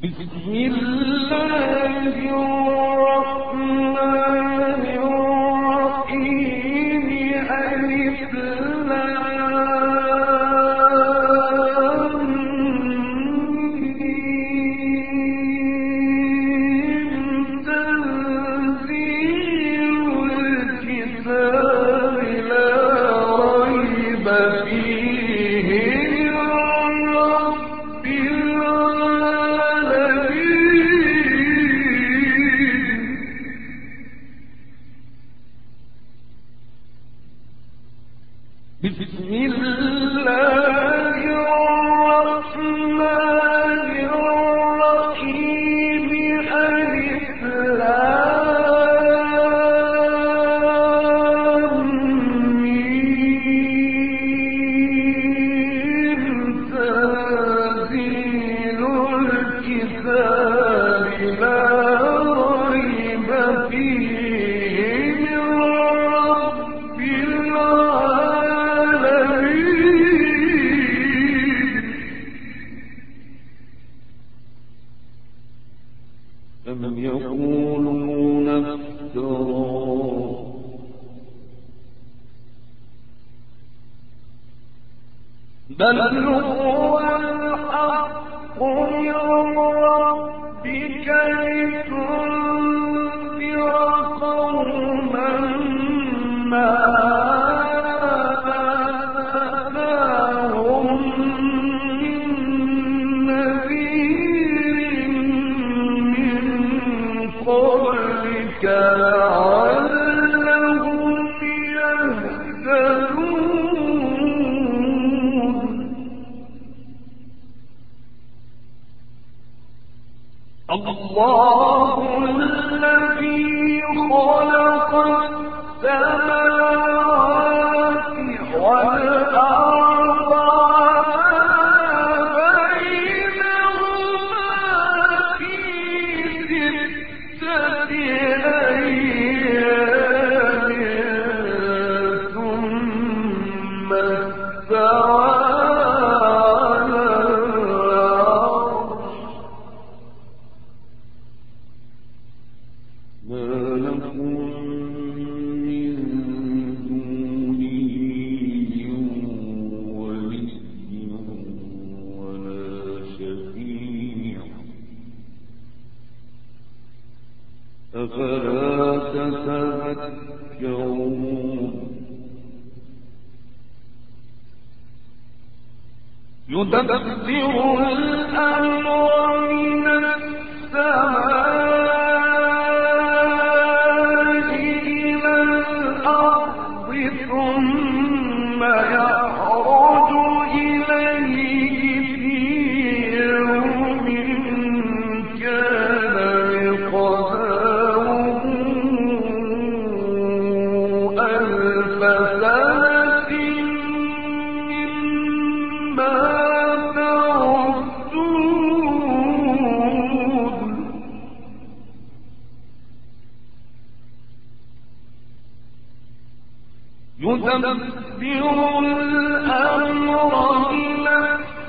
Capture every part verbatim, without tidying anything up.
بل هو الحق من ربك لتنذر قوما ما أتاهم من نذير من قبلك لعلهم يهتدون. الله الذي خلق السماوات والأرض بينهما في ستة أيام ثم استوى أفلا تتذكرون. يدبر الأمر من السماء إلى الأرض ثم يعرج إليه في يوم كان مقداره ألف سنة مما تعدون. يدبر الأمر إلى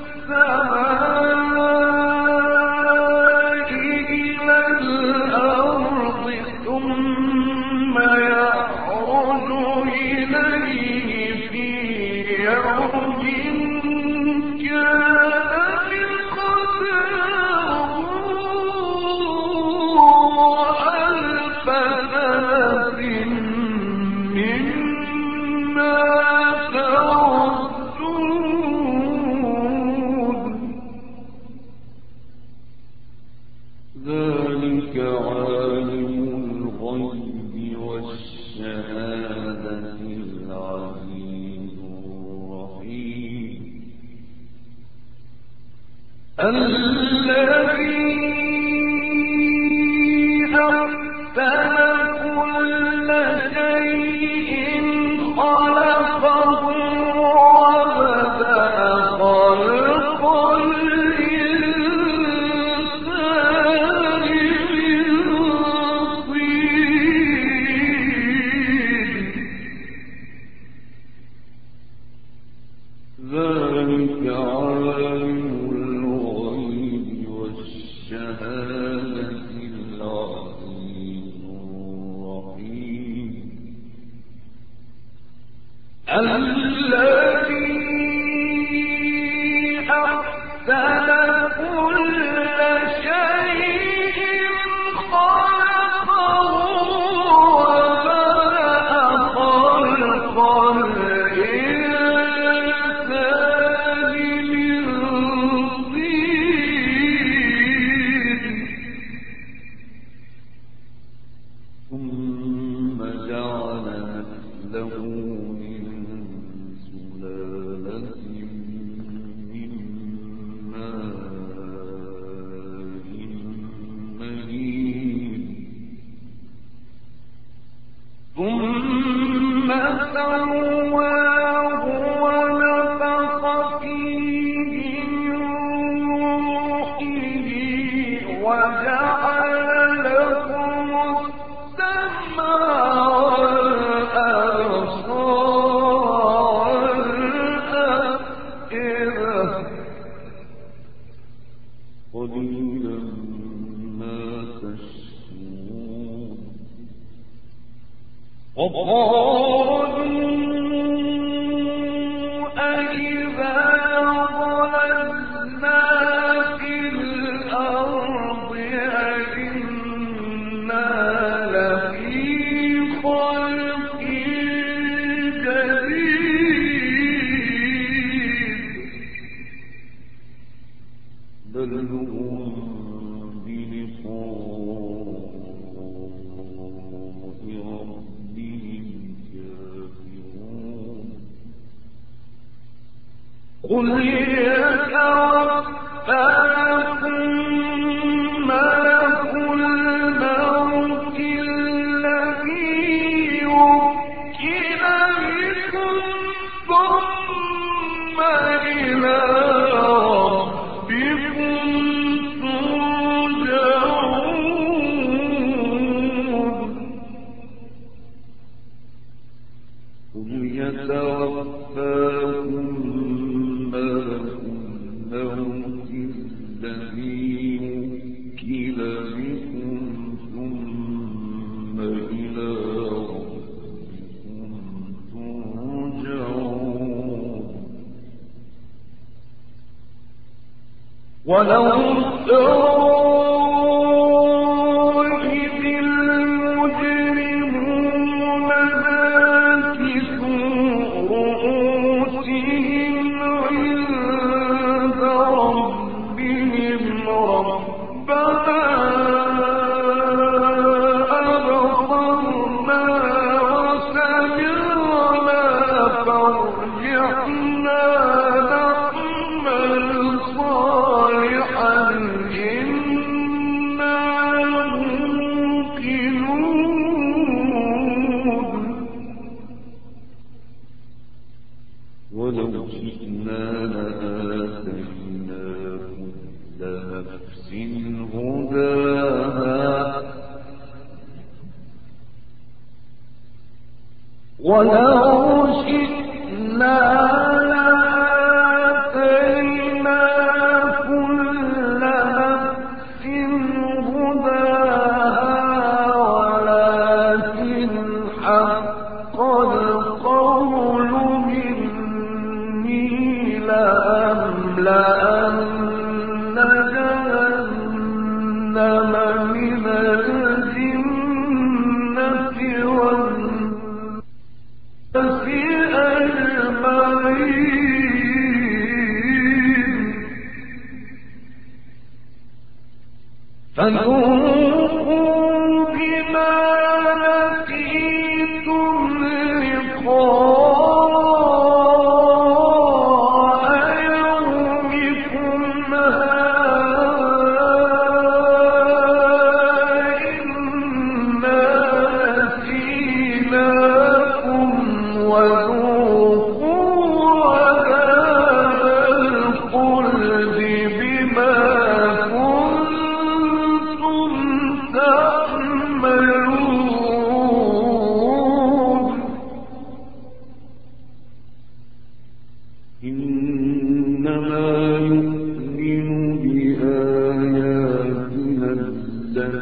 السماء إلى الأرض ثم يعرج إليه في يوم كان مقداره ألف سنة مما تعدون. ذلك عالم الغيب والشهادة العزيز الرحيم الذي أحسن كل شيء خلقه وبدأ خلق الإنسان من طين. ذلك عالم الغيب والشهادة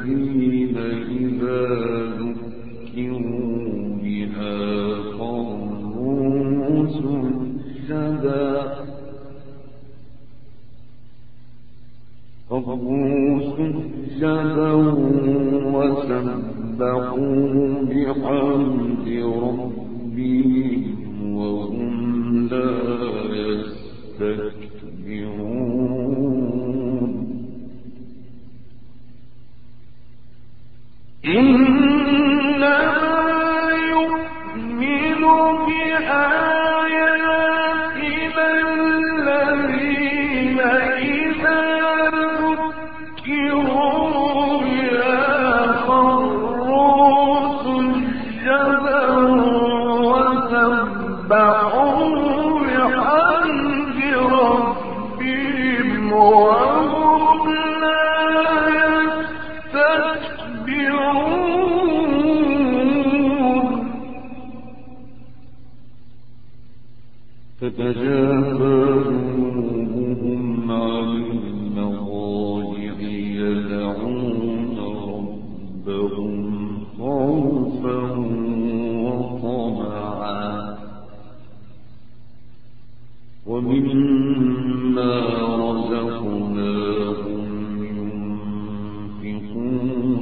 الذين إذا ذكروا بها خروا سجدا خروا سجدا وسبحوا بحمد ربهم وهم لا يستكبرون إنما يؤمن بآياتنا الذين إذا ذكروا بها خروا سجدا وسبحوا بحمد ربهم وهم لا يستكبرون تتجافى جنوبهم عن المضاجع يدعون ربهم خوفا وطمعا ومما رزقناهم ينفقون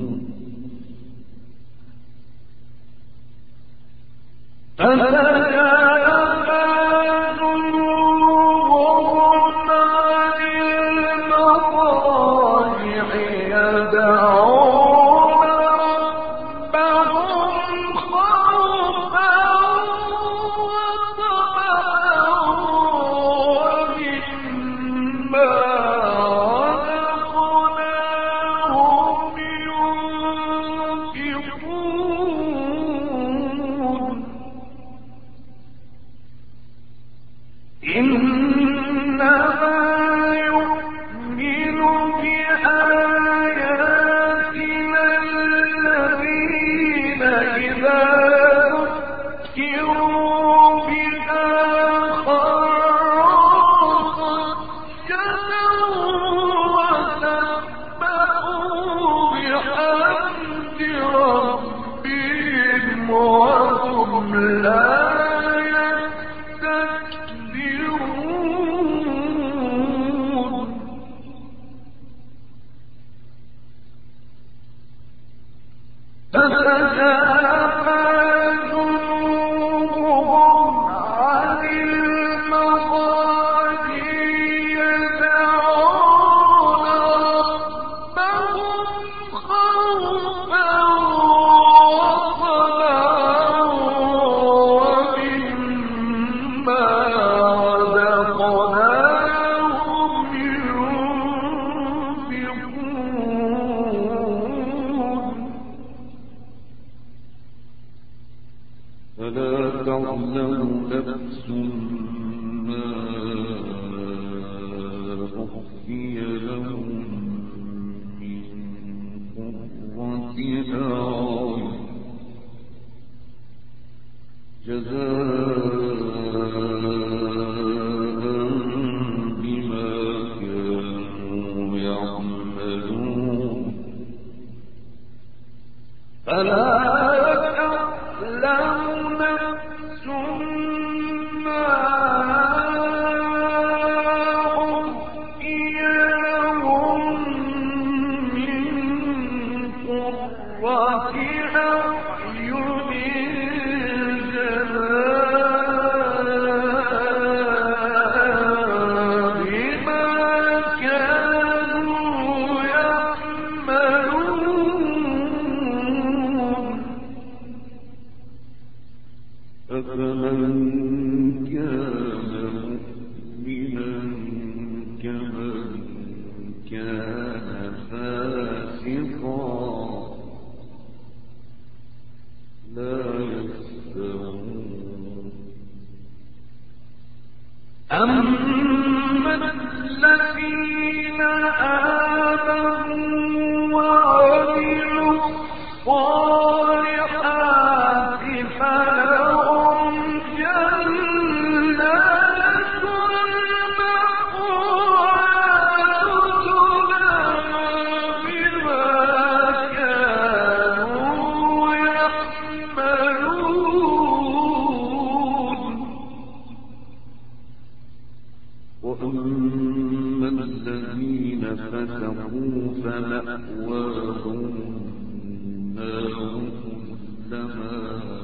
فمأواهم النار كلما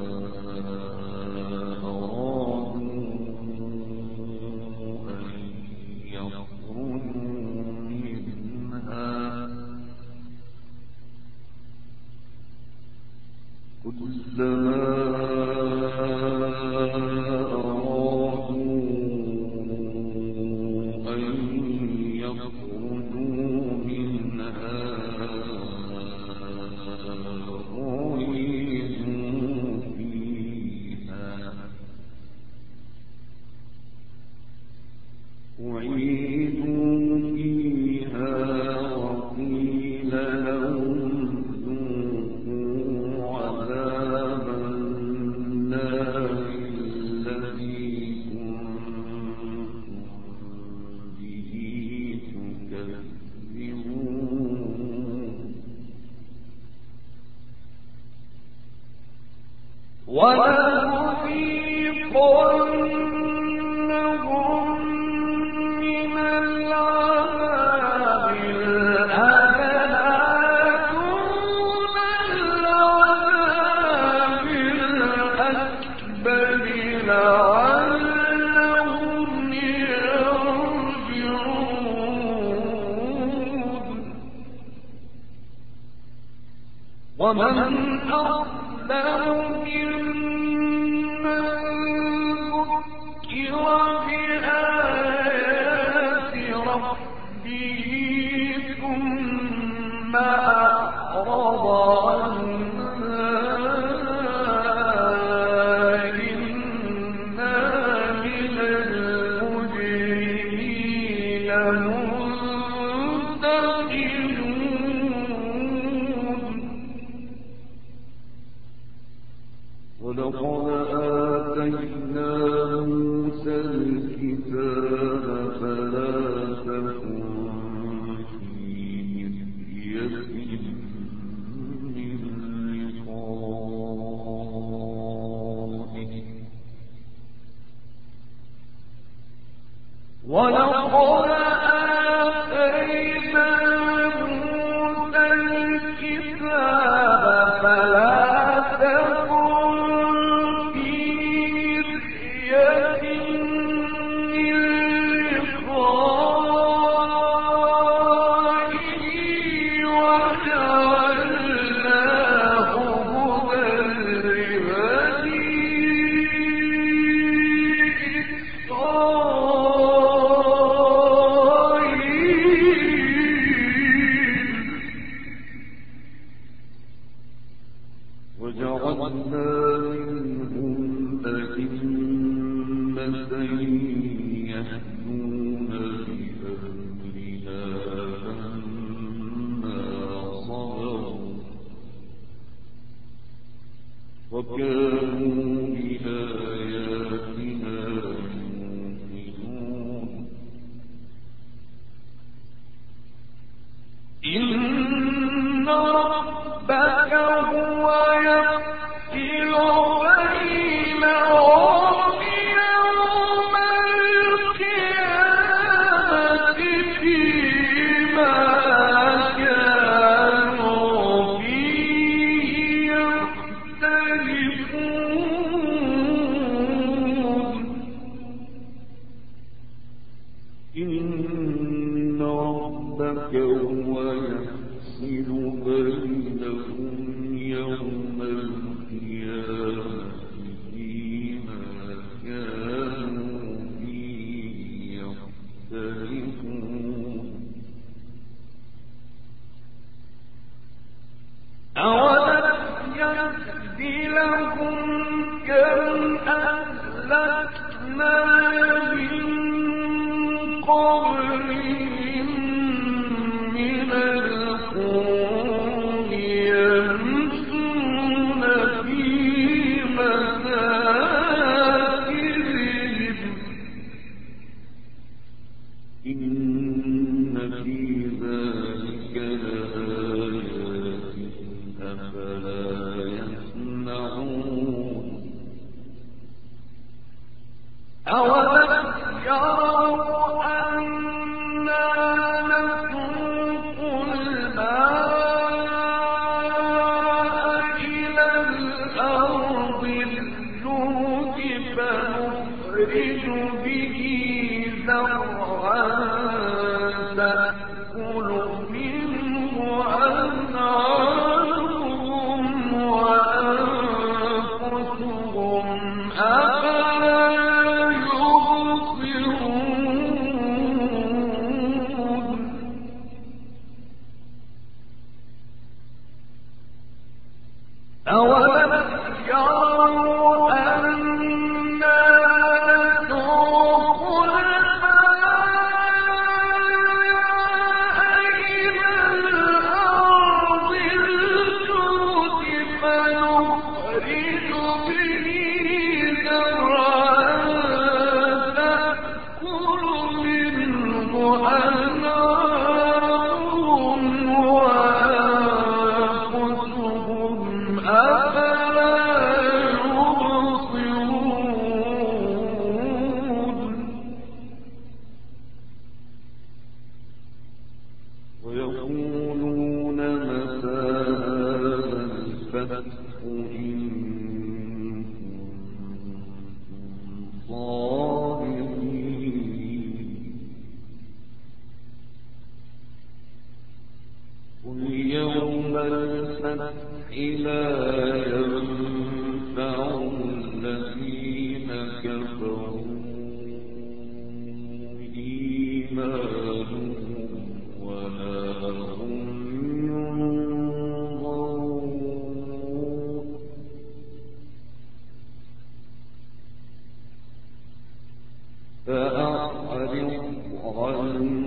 أرادوا أن يخرجوا منها كلما ولنذيقنهم من العذاب الأدنى دون العذاب الأكبر لعلهم يرجعون ومن أظلم بآيات ربه ثم أعرض عنها إنا من المجرمين منتقمون ولقد آتينا موسى الكتاب فلا تكن في مرية من لقائه ولقد آتينا موسى الكتاب فلا وكانوا بآياتنا يوقنون إن ربك هو يفصل بينهم يوم القيامة فيما كانوا فيه يختلفون إن ربك هو يفصل بينهم يوم القيامة فيما كانوا فيه يختلفون أولم يهد لهم كم أهلكنا من قبلهم من القرون يمشون في مساكنهم إن في ذلك لآيات أفلا يسمعون أو أولم يروا أنا نسوق الماء إلى الأرض الجرز فنخرج به زرعا تأكل منه أنعامهم وأنفسهم أفلا يبصرون ويقولون متى هذا الفتح إن كنتم صادقين قل يوم الفتح لا ينفع الذين كفروا إيمانهم ولا هم ينظرون فأعرض عنهم